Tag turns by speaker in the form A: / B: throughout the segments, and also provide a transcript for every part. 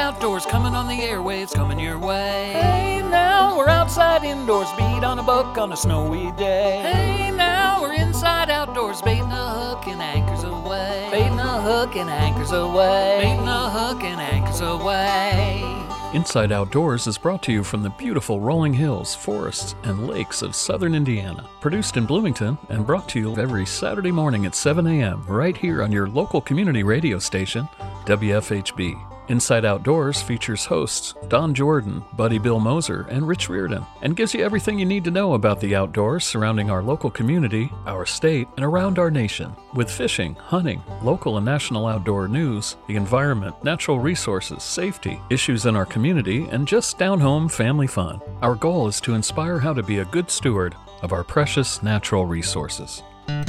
A: Outdoors, coming on the airwaves, coming your way. Hey, now we're outside indoors, beat on a buck on a snowy day. Hey, now we're inside outdoors, baiting a hook and anchors away. Baiting a hook and anchors away. Baiting a hook and anchors away.
B: Inside Outdoors is brought to you from the beautiful rolling hills, forests, and lakes of southern Indiana. Produced in Bloomington and brought to you every Saturday morning at 7 a.m. right here on your local community radio station, WFHB. Inside Outdoors features hosts Don Jordan, Buddy Bill Moser, and Rich Reardon, and gives you everything you need to know about the outdoors surrounding our local community, our state, and around our nation. With fishing, hunting, local and national outdoor news, the environment, natural resources, safety, issues in our community, and just down-home family fun. Our goal is to inspire how to be a good steward of our precious natural resources.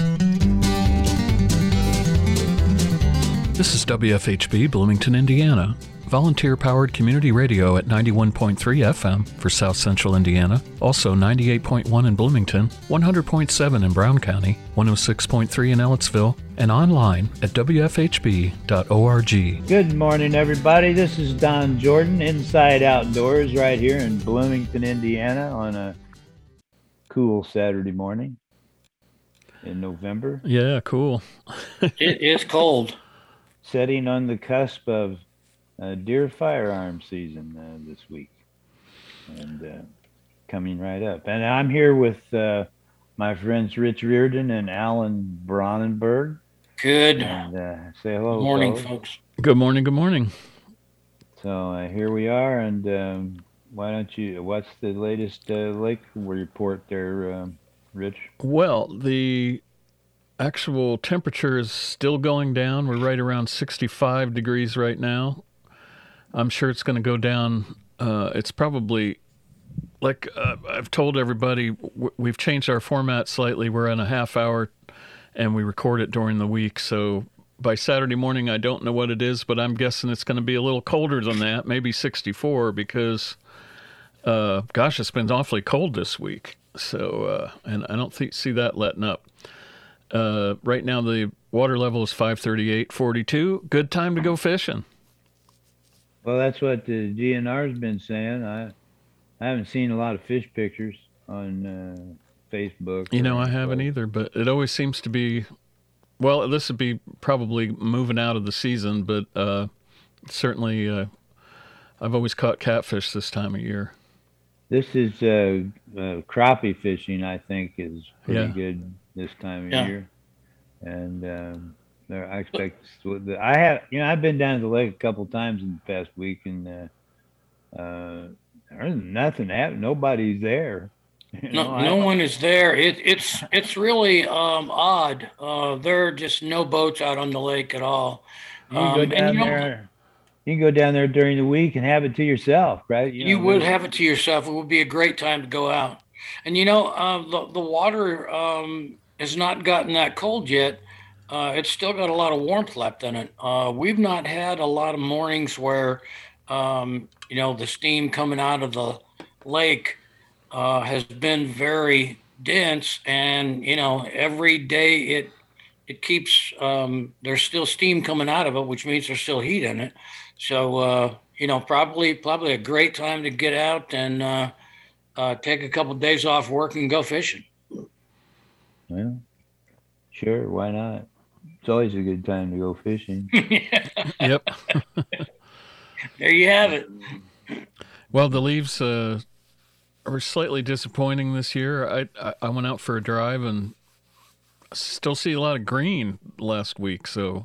B: This is WFHB Bloomington, Indiana, volunteer-powered community radio at 91.3 FM for South Central Indiana, also 98.1 in Bloomington, 100.7 in Brown County, 106.3 in Ellettsville, and online at wfhb.org.
C: Good morning, everybody. This is Don Jordan, Inside Outdoors, right here in Bloomington, Indiana, on a cool Saturday morning in November.
B: Yeah, cool.
D: It is cold.
C: Setting on the cusp of deer firearm season this week, and coming right up. And I'm here with my friends Rich Reardon and Alan Bronnenberg.
D: Good.
C: And say hello.
D: Good morning,
C: fellas.
D: folks.
B: Good morning, good morning.
C: So here we are, and what's the latest lake report there, Rich?
B: Well, the actual temperature is still going down. We're right around 65 degrees right now. I'm sure it's going to go down. It's probably, like I've told everybody, we've changed our format slightly. We're on a half hour, and we record it during the week. So by Saturday morning, I don't know what it is, but I'm guessing it's going to be a little colder than that, maybe 64, because, it's been awfully cold this week. So, and I don't see that letting up. Right now the water level is 538.42. Good time to go fishing.
C: Well, that's what the GNR's been saying. I haven't seen a lot of fish pictures on Facebook.
B: I haven't either, but it always seems to be, well, this would be probably moving out of the season, but certainly I've always caught catfish this time of year.
C: This is crappie fishing, I think, is pretty good this time of year, and I expect I've been down to the lake a couple times in the past week, and there's nothing happening. Nobody's there.
D: No one is there. It's really odd. There are just no boats out on the lake at all.
C: You can go down there. You can go down there during the week and have it to yourself, right?
D: You would have it to yourself. It would be a great time to go out. And the water has not gotten that cold yet. It's still got a lot of warmth left in it. We've not had a lot of mornings where, the steam coming out of the lake has been very dense. And, every day it keeps, there's still steam coming out of it, which means there's still heat in it. So, probably a great time to get out and take a couple of days off work and go fishing.
C: Well, sure, why not? It's always a good time to go fishing.
B: Yep.
D: There you have it.
B: Well, the leaves are slightly disappointing this year. I went out for a drive and still see a lot of green last week. So,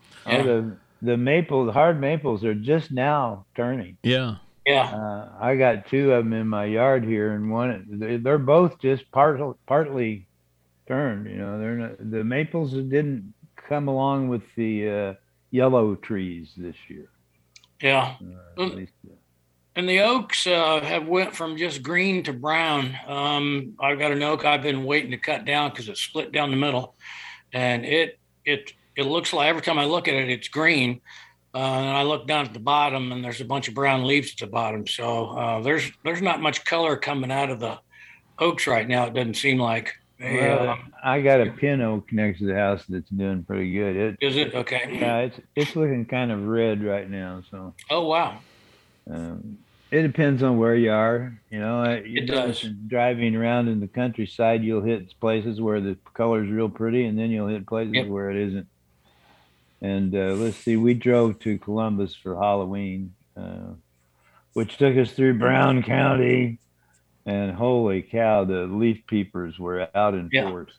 C: the hard maples are just now turning.
B: Yeah.
C: Yeah. I got two of them in my yard here, and they're both just partly turned. They're not, the maples didn't come along with the yellow trees this year.
D: Yeah. And the oaks have went from just green to brown. I've got an oak I've been waiting to cut down because it's split down the middle, and it looks like every time I look at it, it's green. And I look down at the bottom, and there's a bunch of brown leaves at the bottom. So there's not much color coming out of the oaks right now. It doesn't seem like.
C: I got a pin oak next to the house that's doing pretty good.
D: Is it okay?
C: Yeah, it's looking kind of red right now. So.
D: Oh wow.
C: It depends on where you are.
D: It does.
C: Driving around in the countryside, you'll hit places where the color's real pretty, and then you'll hit places
D: Yep.
C: where it isn't. And let's see, we drove to Columbus for Halloween, which took us through Brown County. And holy cow, the leaf peepers were out in force.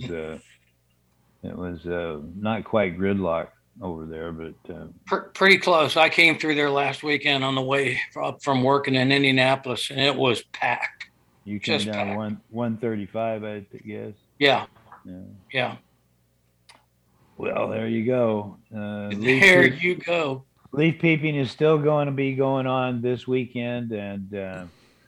C: It was not quite gridlock over there, but
D: Pretty close. I came through there last weekend on the way up from working in Indianapolis, and it was packed.
C: You came just down 135, I guess.
D: Yeah.
C: Well, there you go.
D: You go.
C: Leaf peeping is still going to be going on this weekend, and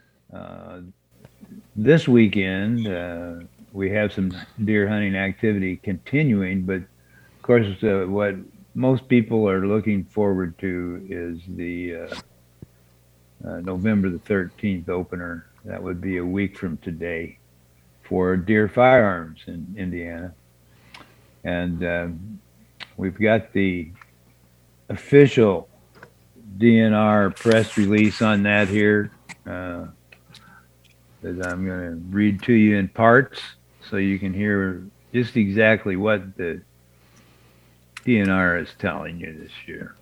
C: this weekend we have some deer hunting activity continuing. But of course, what most people are looking forward to is the November the 13th opener. That would be a week from today for Deer Firearms in Indiana. And we've got the official DNR press release on that here that I'm going to read to you in parts so you can hear just exactly what the DNR is telling you this year.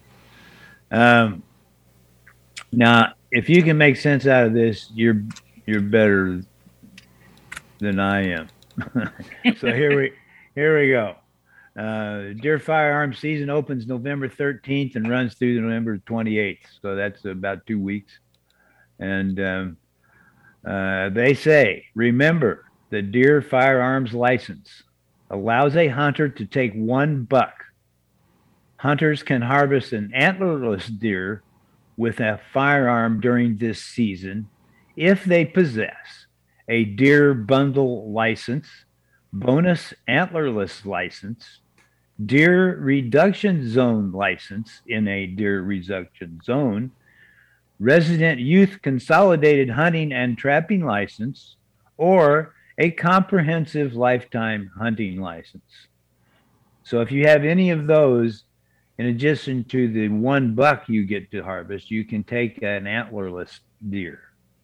C: Now, if you can make sense out of this, you're better than I am. So here we go. Deer Firearms season opens November 13th and runs through November 28th. So that's about 2 weeks. And they say, remember, the Deer Firearms license allows a hunter to take one buck. Hunters can harvest an antlerless deer with a firearm during this season if they possess a deer bundle license, bonus antlerless license, deer reduction zone license in a deer reduction zone, resident youth consolidated hunting and trapping license, or a comprehensive lifetime hunting license. So if you have any of those, in addition to the one buck you get to harvest, you can take an antlerless deer,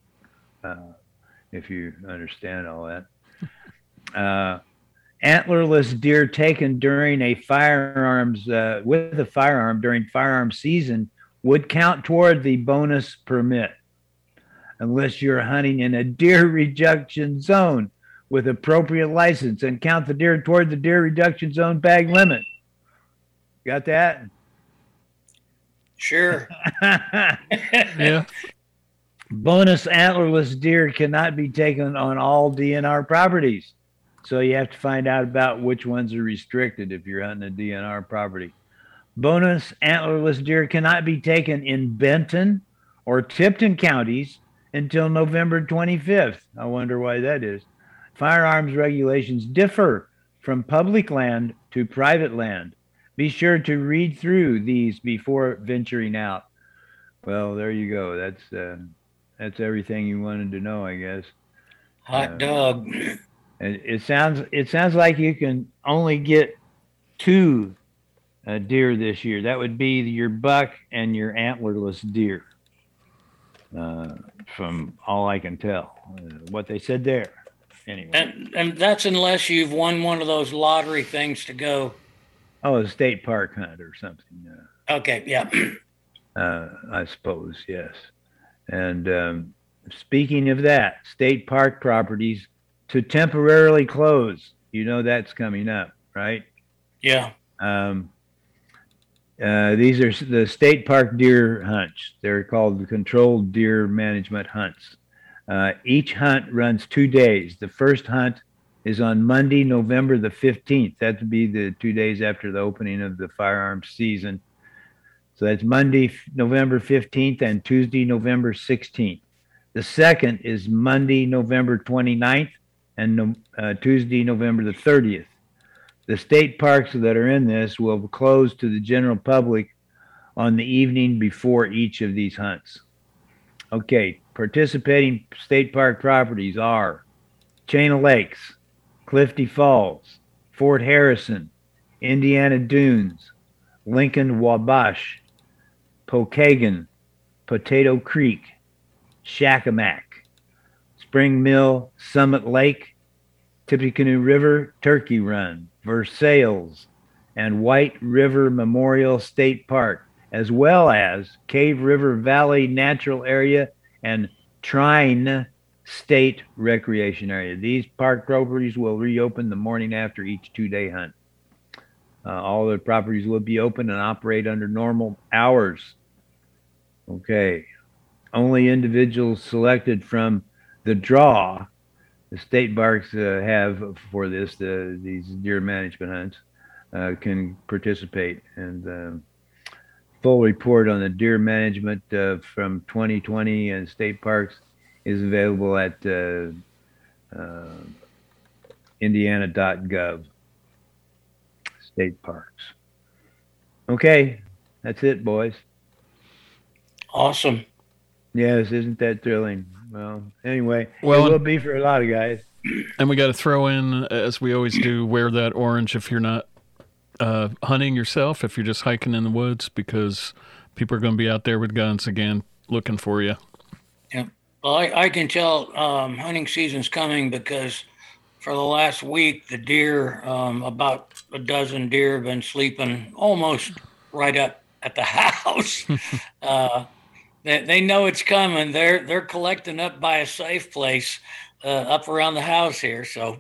C: if you understand all that. Antlerless deer taken during a firearms with a firearm during firearm season would count toward the bonus permit, unless you're hunting in a deer reduction zone with appropriate license and count the deer toward the deer reduction zone bag limit. Got that?
D: Sure.
B: Yeah.
C: Bonus antlerless deer cannot be taken on all DNR properties. So you have to find out about which ones are restricted if you're hunting a DNR property. Bonus antlerless deer cannot be taken in Benton or Tipton counties until November 25th. I wonder why that is. Firearms regulations differ from public land to private land. Be sure to read through these before venturing out. Well, there you go. That's everything you wanted to know, I guess.
D: Hot dog.
C: It sounds like you can only get 2 deer this year. That would be your buck and your antlerless deer, from all I can tell. What they said there. Anyway.
D: And that's unless you've won one of those lottery things to go.
C: Oh, a state park hunt or something.
D: Okay, yeah.
C: I suppose, yes. And speaking of that, state park properties to temporarily close. You know that's coming up, right?
D: Yeah.
C: These are the state park deer hunts. They're called the controlled deer management hunts. Each hunt runs 2 days. The first hunt is on Monday, November the 15th. That would be the 2 days after the opening of the firearms season. So that's Monday, November 15th and Tuesday, November 16th. The second is Monday, November 29th and Tuesday, November the 30th. The state parks that are in this will close to the general public on the evening before each of these hunts. Okay, participating state park properties are Chain of Lakes, Clifty Falls, Fort Harrison, Indiana Dunes, Lincoln Wabash, Pokagon, Potato Creek, Shakamak, Spring Mill, Summit Lake, Tippecanoe River, Turkey Run, Versailles, and White River Memorial State Park, as well as Cave River Valley Natural Area and Trine State Recreation Area. These park properties will reopen the morning after each 2-day hunt. All the properties will be open and operate under normal hours. Okay. Only individuals selected from the draw the state parks have for these deer management hunts can participate. And full report on the deer management from 2020 and state parks is available at indiana.gov. State parks. Okay, that's it, boys.
D: Awesome.
C: Yes, isn't that thrilling? Well, anyway, it will be for a lot of guys.
B: And we got to throw in, as we always do, wear that orange if you're not hunting yourself, if you're just hiking in the woods, because people are going to be out there with guns again looking for you.
D: Yeah. Well, I can tell hunting season's coming because for the last week, the deer, about a dozen deer have been sleeping almost right up at the house. They know it's coming. They're collecting up by a safe place up around the house here. So,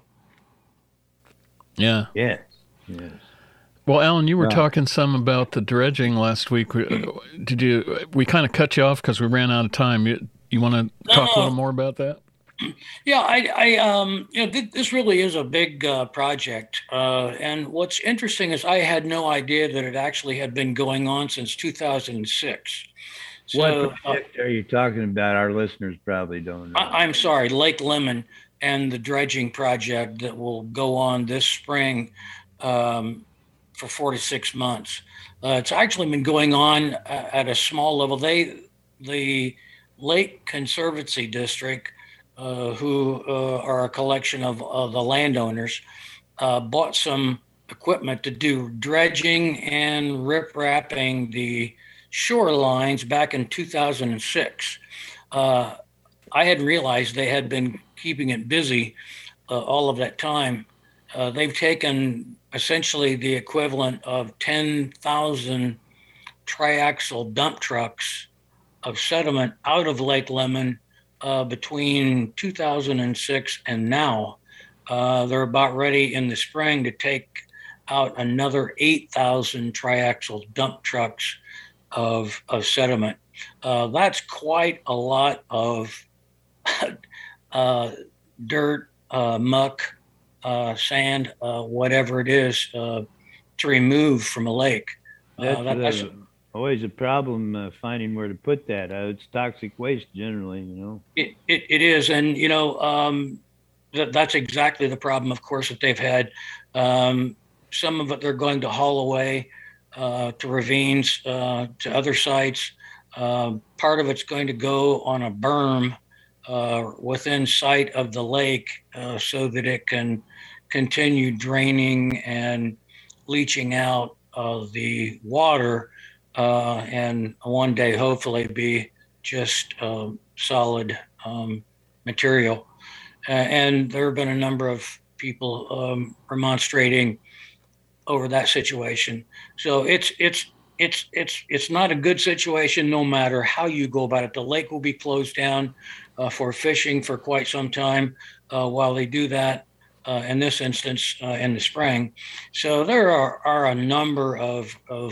B: yeah.
C: Yes.
B: Well, Alan, you were talking some about the dredging last week. Did you? We kind of cut you off because we ran out of time. You want to talk a little more about that?
D: Yeah, this really is a big project. And what's interesting is I had no idea that it actually had been going on since 2006. So,
C: what project are you talking about? Our listeners probably don't know.
D: I'm sorry, Lake Lemon and the dredging project that will go on this spring for 4 to 6 months. It's actually been going on at a small level. The Lake Conservancy District, who are a collection of the landowners, bought some equipment to do dredging and rip-wrapping the shorelines back in 2006. I hadn't realized they had been keeping it busy all of that time. They've taken essentially the equivalent of 10,000 triaxle dump trucks of sediment out of Lake Lemon between 2006 and now. They're about ready in the spring to take out another 8,000 triaxle dump trucks of sediment. That's quite a lot of dirt, muck, sand, whatever it is, to remove from a lake.
C: That's always a problem finding where to put that. It's toxic waste generally,
D: It is, and that's exactly the problem, of course, that they've had. Some of it they're going to haul away to ravines, to other sites. Part of it's going to go on a berm within sight of the lake so that it can continue draining and leaching out the water and one day hopefully be just solid material. And there have been a number of people remonstrating over that situation. So it's not a good situation no matter how you go about it. The lake will be closed down for fishing for quite some time while they do that in this instance in the spring. So there are a number of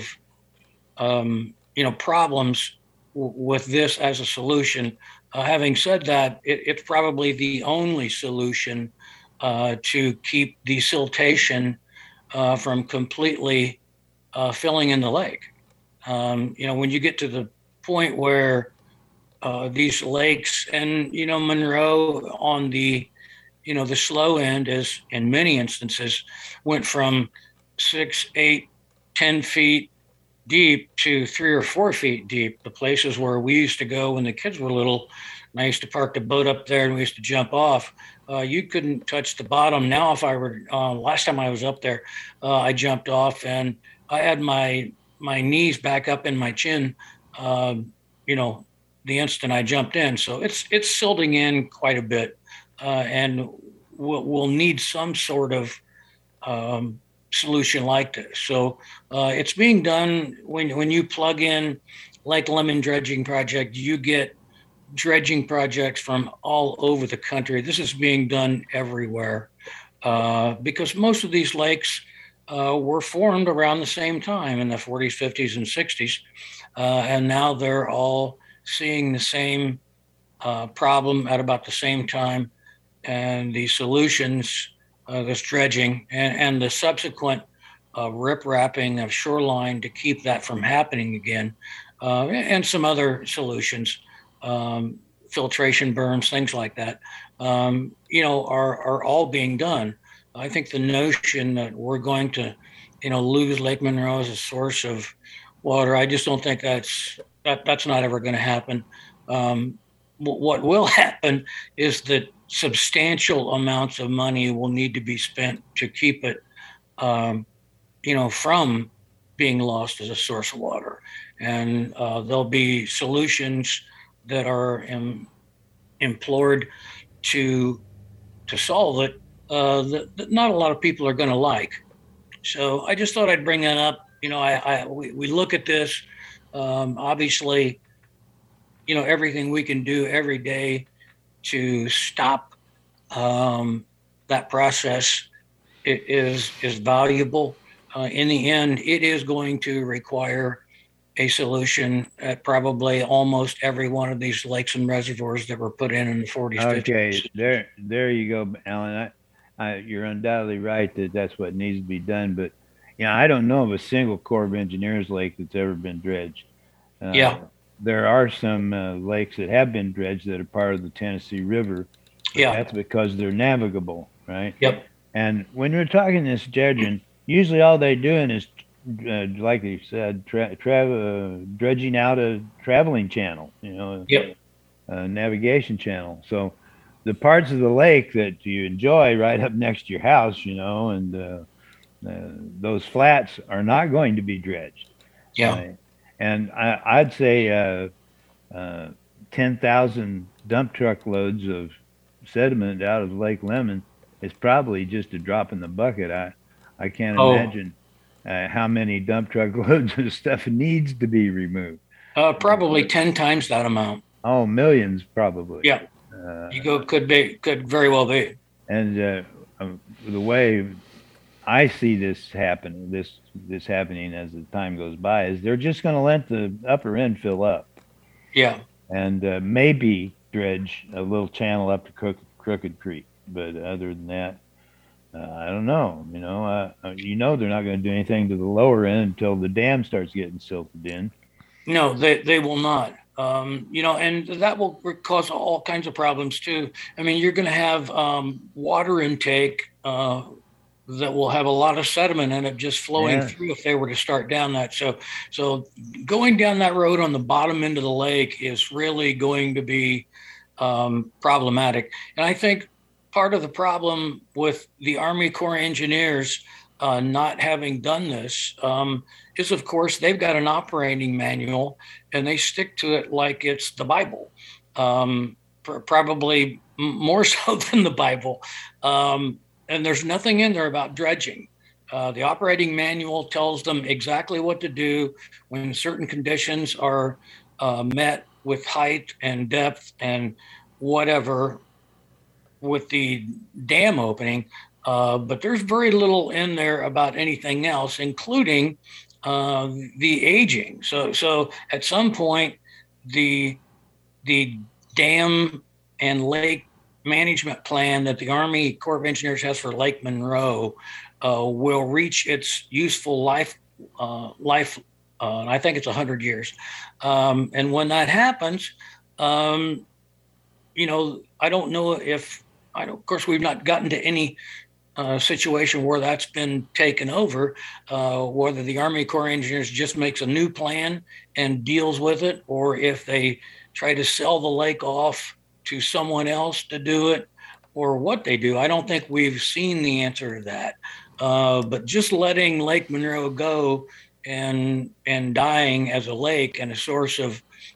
D: problems with this as a solution. Having said that, it's probably the only solution to keep desiltation from completely filling in the lake. When you get to the point where these lakes and, Monroe on the slow end is in many instances went from 6, 8, 10 feet deep to 3 or 4 feet deep. The places where we used to go when the kids were little, and I used to park the boat up there and we used to jump off. You couldn't touch the bottom. Now, if I were, last time I was up there, I jumped off and I had my knees back up in my chin, the instant I jumped in. So it's silting in quite a bit, and we'll need some sort of solution like this. So it's being done when you plug in Lake Lemon Dredging Project, you get dredging projects from all over the country. This is being done everywhere because most of these lakes were formed around the same time in the 40s, 50s, and 60s. And now they're all seeing the same problem at about the same time. And the solutions, this dredging and the subsequent rip-wrapping of shoreline to keep that from happening again, and some other solutions, filtration berms, things like that, are all being done. I think the notion that we're going to, lose Lake Monroe as a source of water, I just don't think that's not ever going to happen. What will happen is that substantial amounts of money will need to be spent to keep it, from being lost as a source of water. And there'll be solutions that are implored to solve it that not a lot of people are going to like. So I just thought I'd bring that up. We look at this, obviously, everything we can do every day to stop that process is valuable. In the end, it is going to require a solution at probably almost every one of these lakes and reservoirs that were put in the 40s.
C: Okay,
D: 50s.
C: there you go, Alan. You're undoubtedly right that that's what needs to be done. But I don't know of a single Corps of Engineers lake that's ever been dredged. There are some lakes that have been dredged that are part of the Tennessee River. That's because they're navigable, right?
D: Yep.
C: And when we're talking this dredging, usually all they're doing is, like you said, dredging out a traveling channel, a navigation channel. So the parts of the lake that you enjoy right up next to your house, and those flats are not going to be dredged.
D: Yeah.
C: And I'd say 10,000 dump truck loads of sediment out of Lake Lemon is probably just a drop in the bucket. I can't imagine how many dump truck loads of stuff needs to be removed.
D: Probably 10 times that amount.
C: Oh, millions probably.
D: Yeah. Could very well be.
C: And the way I see this happen, this happening as the time goes by, is they're just going to let the upper end fill up.
D: Yeah.
C: And maybe dredge a little channel up to Crooked Creek, but other than that, I don't know. They're not going to do anything to the lower end until the dam starts getting silted in.
D: No, they will not. And that will cause all kinds of problems too. I mean, you're going to have water intake that will have a lot of sediment in it just flowing through if they were to start down that. So going down that road on the bottom end of the lake is really going to be problematic. And I think part of the problem with the Army Corps of Engineers not having done this is, of course, they've got an operating manual and they stick to it like it's the Bible, probably more so than the Bible. And there's nothing in there about dredging. The operating manual tells them exactly what to do when certain conditions are met with height and depth and whatever with the dam opening. But there's very little in there about anything else, including the aging. So at some point, the dam and lake management plan that the Army Corps of Engineers has for Lake Monroe will reach its useful life. I think it's 100 years. And when that happens, I don't know if, of course, we've not gotten to any situation where that's been taken over, whether the Army Corps of Engineers just makes a new plan and deals with it, or if they try to sell the lake off to someone else to do it, or what they do. I don't think we've seen the answer to that. But just letting Lake Monroe go and dying as a lake and a source of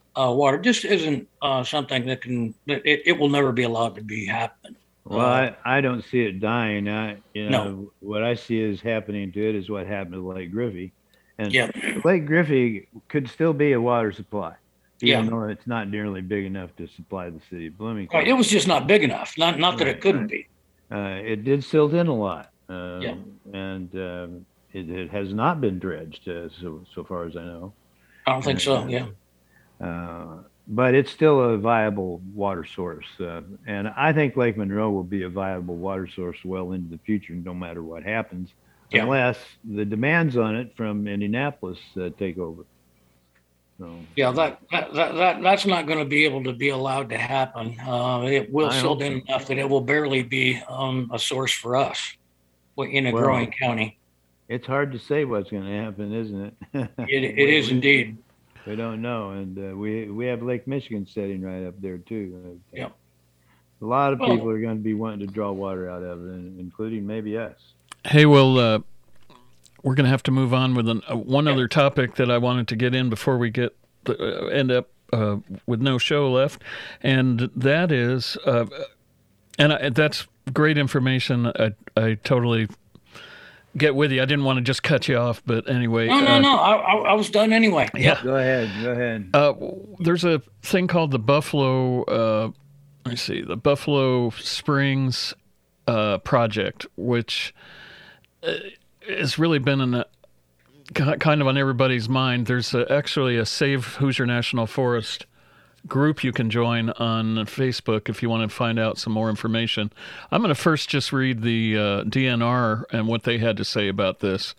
D: water just isn't something that it will never be allowed to be happening.
C: Well, I don't see it dying.
D: No.
C: What I see is happening to it is what happened to Lake Griffey. And
D: Yeah.
C: Lake Griffey could still be a water supply, even
D: Yeah.
C: though it's not nearly big enough to supply the city of Bloomington.
D: Right. It was just not big enough. Not that it couldn't be.
C: It did silt in a lot.
D: Yeah.
C: And it has not been dredged, so far as I know.
D: I don't think so. Yeah.
C: But it's still a viable water source. And I think Lake Monroe will be a viable water source well into the future, no matter what happens,
D: Yeah.
C: unless the demands on it from Indianapolis take over. So,
D: Yeah, that's not going to be able to be allowed to happen. It will silt in enough that it will barely be a source for us in a growing county.
C: It's hard to say what's going to happen, isn't it?
D: It is indeed.
C: We don't know, and we have Lake Michigan setting right up there too.
D: Yeah.
C: A lot of people are going to be wanting to draw water out of it, including maybe us.
B: Hey, well, we're going to have to move on with one other topic that I wanted to get in before we end up with no show left, and that is, that's great information. I totally get with you. I didn't want to just cut you off, but anyway.
D: No. I was done anyway.
C: Yeah. Go ahead.
B: There's a thing called the Buffalo. The Buffalo Springs project, which has really been kind of on everybody's mind. There's actually a Save Hoosier National Forest group you can join on Facebook if you want to find out some more information. I'm going to first just read the DNR and what they had to say about this,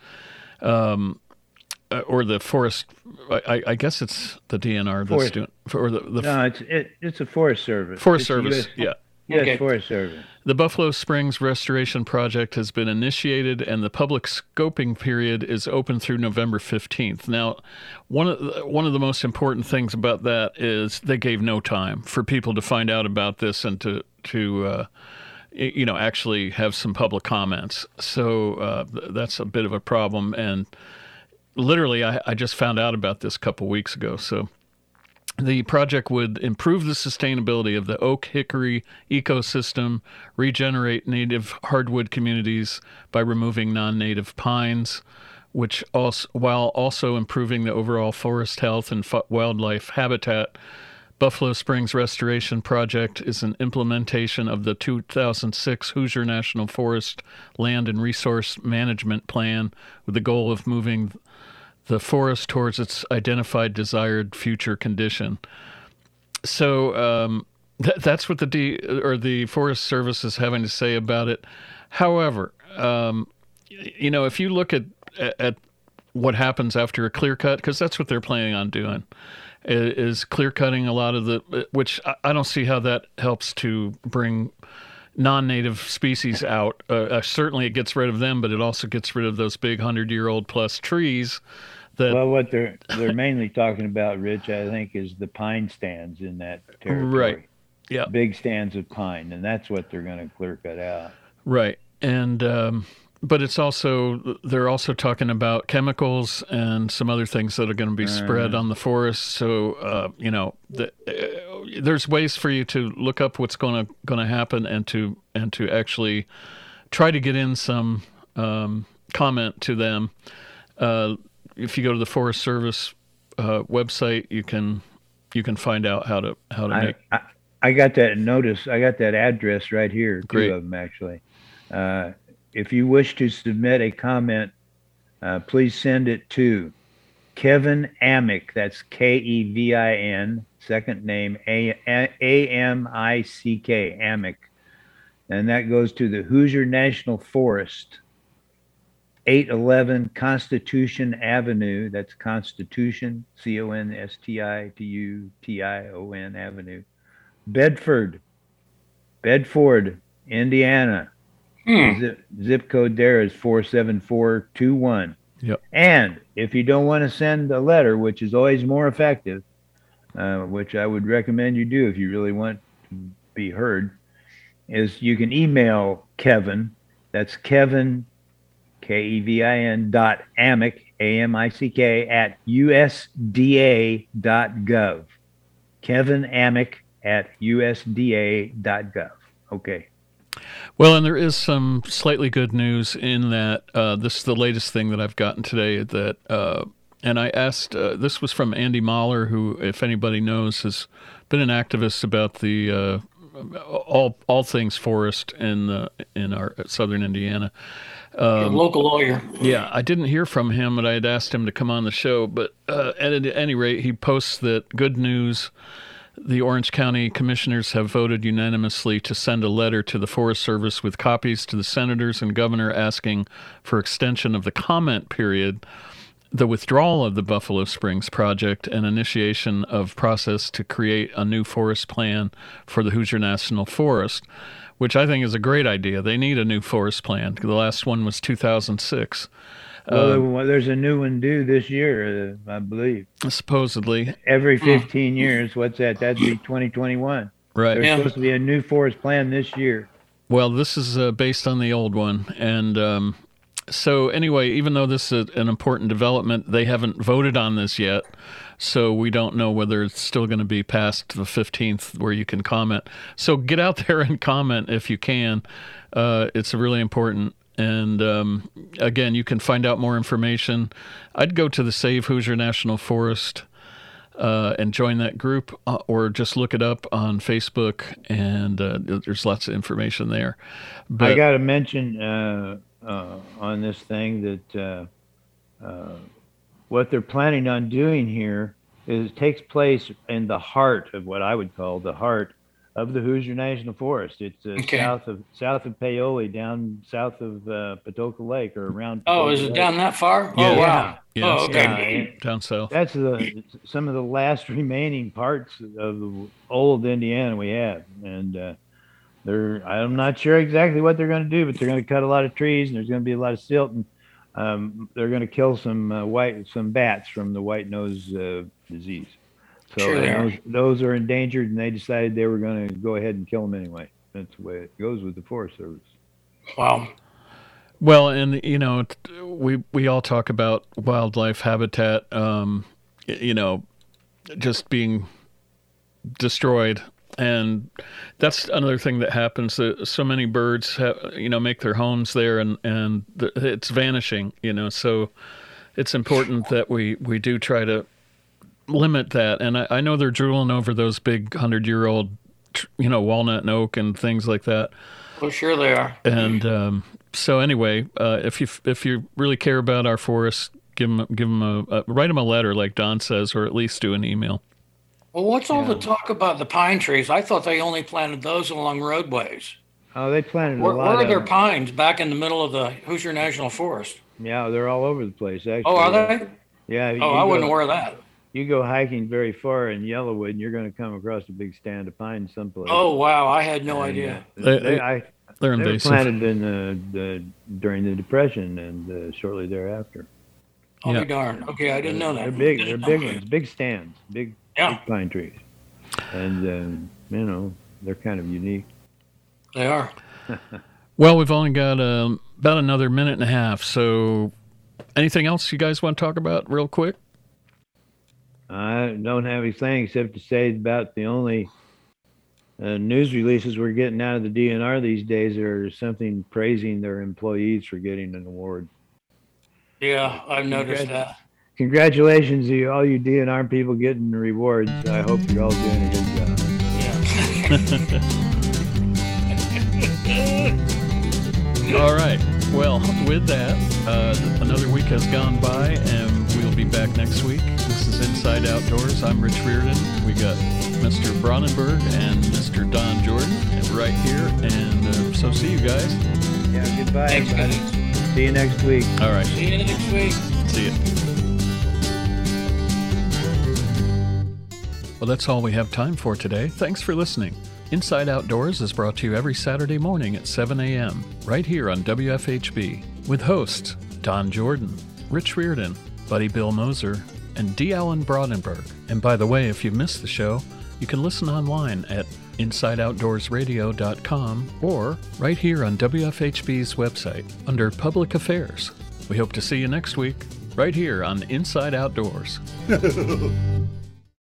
B: or the forest. I guess it's the DNR that's doing, or the
C: no, it's a Forest Service.
B: Forest Service, yeah.
C: Yes,
D: Okay.
C: Forest Service.
B: The Buffalo Springs Restoration Project has been initiated, and the public scoping period is open through November 15th. Now, one of the most important things about that is they gave no time for people to find out about this and to actually have some public comments. So that's a bit of a problem. And literally, I just found out about this a couple weeks ago. So. The project would improve the sustainability of the oak hickory ecosystem, regenerate native hardwood communities by removing non-native pines, while also improving the overall forest health and wildlife habitat. Buffalo Springs Restoration Project is an implementation of the 2006 Hoosier National Forest Land and Resource Management Plan with the goal of moving the forest towards its identified desired future condition. So that's what the Forest Service is having to say about it. However, if you look at what happens after a clear cut, because that's what they're planning on doing, is clear cutting a lot of which I don't see how that helps to bring non-native species out. Certainly it gets rid of them, but it also gets rid of those big 100-year-old plus trees.
C: Well, what they're mainly talking about, Rich, I think, is the pine stands in that territory.
B: Right. Yeah.
C: Big stands of pine, and that's what they're going to clear cut out.
B: Right. And but it's also they're also talking about chemicals and some other things that are going to be spread on the forest. So there's ways for you to look up what's going to happen and to actually try to get in some comment to them. If you go to the Forest Service website, you can find out how to make.
C: I got that notice. I got that address right here.
B: Great.
C: 2 of them actually. If you wish to submit a comment, please send it to Kevin Amick. That's Kevin. Second name Amick. Amick, and that goes to the Hoosier National Forest. 811 Constitution Avenue. That's Constitution, Constitution Avenue. Bedford, Indiana. Zip code there is 47421.
B: Yep.
C: And if you don't want to send a letter, which is always more effective, which I would recommend you do if you really want to be heard, is you can email Kevin. That's Kevin, Kevin .Amick, AMICK, at USDA.gov. Kevin Amick at USDA.gov. Okay.
B: Well, and there is some slightly good news in that this is the latest thing that I've gotten today that, and I asked, this was from Andy Mahler, who, if anybody knows, has been an activist about the all things forest in our southern Indiana.
D: Local lawyer.
B: Yeah, I didn't hear from him, but I had asked him to come on the show. But at any rate, he posts that good news. The Orange County commissioners have voted unanimously to send a letter to the Forest Service with copies to the senators and governor asking for extension of the comment period, the withdrawal of the Buffalo Springs project, and initiation of process to create a new forest plan for the Hoosier National Forest, which I think is a great idea. They need a new forest plan. The last one was 2006.
C: Well, there's a new one due this year, I believe.
B: Supposedly.
C: Every 15 years. What's that? That'd be 2021.
B: Right.
C: There's supposed to be a new forest plan this year.
B: Well, this is based on the old one. And so anyway, even though this is an important development, they haven't voted on this yet. So we don't know whether it's still going to be past the 15th where you can comment. So get out there and comment if you can. It's really important. And again, you can find out more information. I'd go to the Save Hoosier National Forest and join that group, or just look it up on Facebook, and there's lots of information there. But
C: I got to mention on this thing that what they're planning on doing here is takes place in the heart of what I would call the heart of the Hoosier National Forest. It's south of Paoli, down south of Patoka Lake, or around.
D: Oh,
C: Patoka
D: is it
C: Lake.
D: down that far?
B: Yeah.
D: Oh, wow.
B: Yeah.
D: Oh, okay.
B: Down south.
C: That's some of the last remaining parts of the old Indiana we have, and I'm not sure exactly what they're going to do, but they're going to cut a lot of trees, and there's going to be a lot of silt, and they're going to kill some bats from the white nose disease. So
D: Sure.
C: those are endangered, and they decided they were going to go ahead and kill them anyway. That's the way it goes with the Forest Service.
D: Wow.
B: Well, and we all talk about wildlife habitat, just being destroyed, and that's another thing that happens. So many birds, make their homes there, and it's vanishing. So it's important that we do try to limit that. And I know they're drooling over those big 100-year-old, walnut and oak and things like that.
D: Well, sure they are.
B: And so anyway, if you really care about our forests, write them a letter, like Don says, or at least do an email.
D: Well, what's all the talk about the pine trees? I thought they only planted those along roadways.
C: Oh, they planted a
D: Where
C: lot.
D: are their pines back in the middle of the Hoosier National Forest?
C: Yeah, they're all over the place, actually.
D: Oh, are they?
C: Yeah.
D: I wasn't aware of that.
C: You go hiking very far in Yellowwood, and you're going to come across a big stand of pines someplace.
D: Oh, wow. I had no idea.
B: They're invasive.
C: They were planted during the Depression and shortly thereafter.
D: I'll be darned. Okay, I didn't know that.
C: They're big. They're big ones. Big stands. Big pine trees. And, they're kind of unique.
D: They are.
B: Well, we've only got about another minute and a half. So anything else you guys want to talk about real quick?
C: I don't have anything except to say about the only news releases we're getting out of the DNR these days are something praising their employees for getting an award.
D: Yeah, I've noticed that.
C: Congratulations to all you DNR people getting rewards. I hope you're all doing a good job.
D: Yeah.
B: All right. Well, with that, another week has gone by, and we'll be back next week. This is Inside Outdoors. I'm Rich Reardon. We got Mr. Bronnenberg and Mr. Don Jordan right here, and so see you guys.
C: Yeah, goodbye.
D: Thanks,
C: everybody.
D: guys.
C: See you next week.
B: All right.
D: See you next week.
B: See you. Well, that's all we have time for today. Thanks for listening. Inside Outdoors is brought to you every Saturday morning at 7 a.m. right here on WFHB with hosts Don Jordan, Rich Reardon, Buddy Bill Moser, and D. Allen Bronnenberg. And by the way, if you missed the show, you can listen online at InsideOutdoorsRadio.com or right here on WFHB's website under Public Affairs. We hope to see you next week right here on Inside Outdoors.